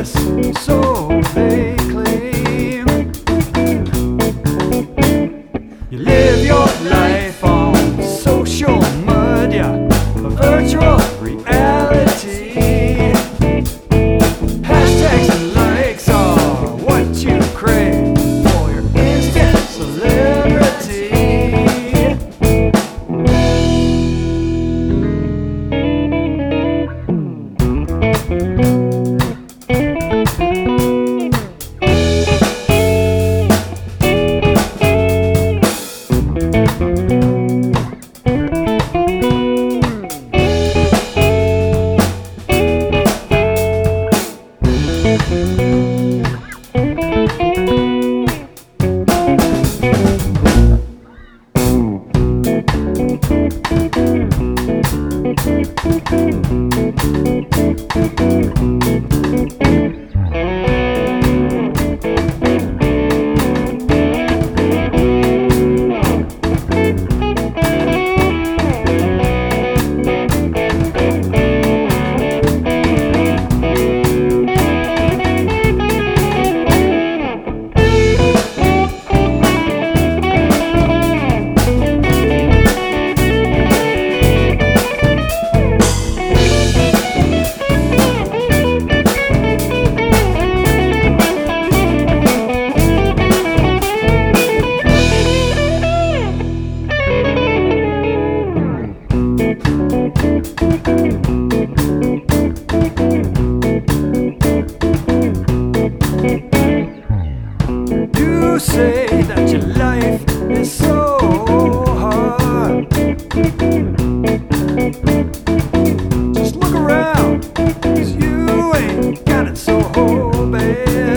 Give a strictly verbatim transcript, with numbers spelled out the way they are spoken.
progress, so they claim. You live your life on social media, a virtual reality. Hashtags and likes are what you crave for your instant celebrity. You say that your life is so hard. Just look around, 'cause you ain't got it so bad.